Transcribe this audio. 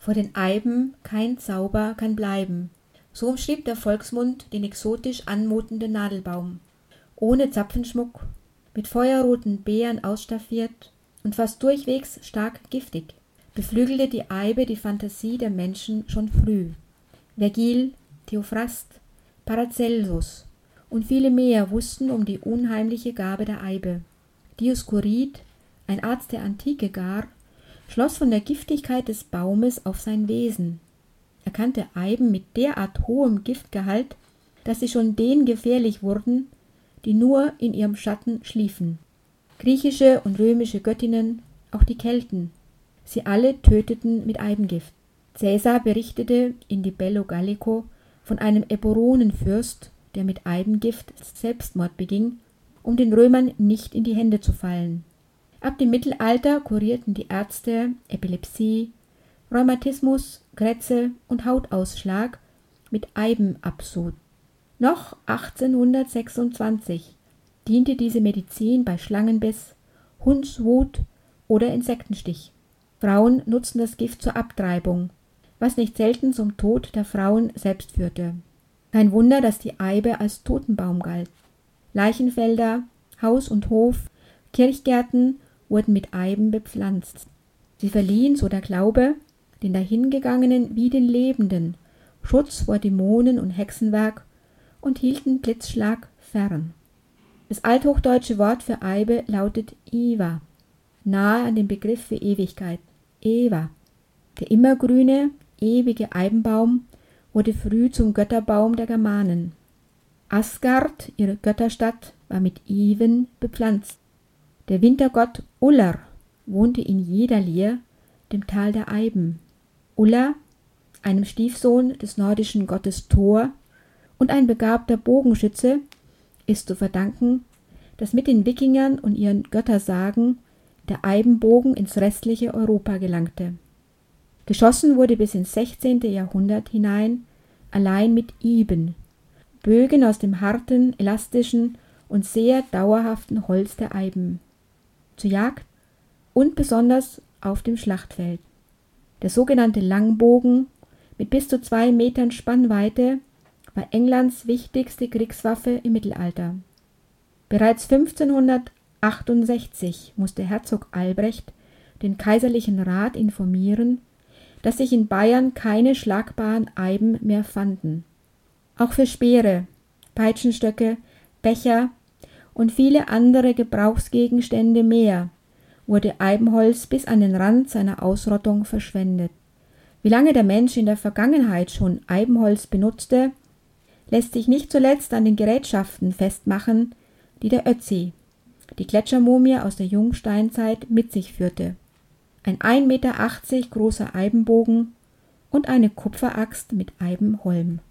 Vor den Eiben kein Zauber kann bleiben. So umschrieb der Volksmund den exotisch anmutenden Nadelbaum. Ohne Zapfenschmuck, mit feuerroten Beeren ausstaffiert und fast durchwegs stark giftig, beflügelte die Eibe die Fantasie der Menschen schon früh. Vergil, Theophrast, Paracelsus und viele mehr wussten um die unheimliche Gabe der Eibe. Dioskorid, ein Arzt der Antike gar, schloss von der Giftigkeit des Baumes auf sein Wesen. Er kannte Eiben mit derart hohem Giftgehalt, dass sie schon denen gefährlich wurden, die nur in ihrem Schatten schliefen. Griechische und römische Göttinnen, auch die Kelten, sie alle töteten mit Eibengift. Caesar berichtete in die Bello Gallico von einem Eburonenfürst, der mit Eibengift Selbstmord beging, um den Römern nicht in die Hände zu fallen. Ab dem Mittelalter kurierten die Ärzte Epilepsie, Rheumatismus, Krätze und Hautausschlag mit Eibenabsud. Noch 1826 diente diese Medizin bei Schlangenbiss, Hundswut oder Insektenstich. Frauen nutzten das Gift zur Abtreibung, was nicht selten zum Tod der Frauen selbst führte. Kein Wunder, dass die Eibe als Totenbaum galt. Leichenfelder, Haus und Hof, Kirchgärten wurden mit Eiben bepflanzt. Sie verliehen, so der Glaube, den Dahingegangenen wie den Lebenden Schutz vor Dämonen und Hexenwerk und hielten Blitzschlag fern. Das althochdeutsche Wort für Eibe lautet Iwa, nahe an den Begriff für Ewigkeit, Eva. Der immergrüne, ewige Eibenbaum wurde früh zum Götterbaum der Germanen. Asgard, ihre Götterstadt, war mit Iven bepflanzt. Der Wintergott Uller wohnte in Jedalier, dem Tal der Eiben. Uller, einem Stiefsohn des nordischen Gottes Thor und ein begabter Bogenschütze, ist zu verdanken, dass mit den Wikingern und ihren Göttersagen der Eibenbogen ins restliche Europa gelangte. Geschossen wurde bis ins 16. Jahrhundert hinein allein mit Iben, Bögen aus dem harten, elastischen und sehr dauerhaften Holz der Eiben, zur Jagd und besonders auf dem Schlachtfeld. Der sogenannte Langbogen mit bis zu 2 Metern Spannweite war Englands wichtigste Kriegswaffe im Mittelalter. Bereits 1568 musste Herzog Albrecht den kaiserlichen Rat informieren, dass sich in Bayern keine schlagbaren Eiben mehr fanden. Auch für Speere, Peitschenstöcke, Becher und viele andere Gebrauchsgegenstände mehr wurde Eibenholz bis an den Rand seiner Ausrottung verschwendet. Wie lange der Mensch in der Vergangenheit schon Eibenholz benutzte, lässt sich nicht zuletzt an den Gerätschaften festmachen, die der Ötzi, die Gletschermumie aus der Jungsteinzeit, mit sich führte. Ein 1,80 Meter großer Eibenbogen und eine Kupferaxt mit Eibenholm.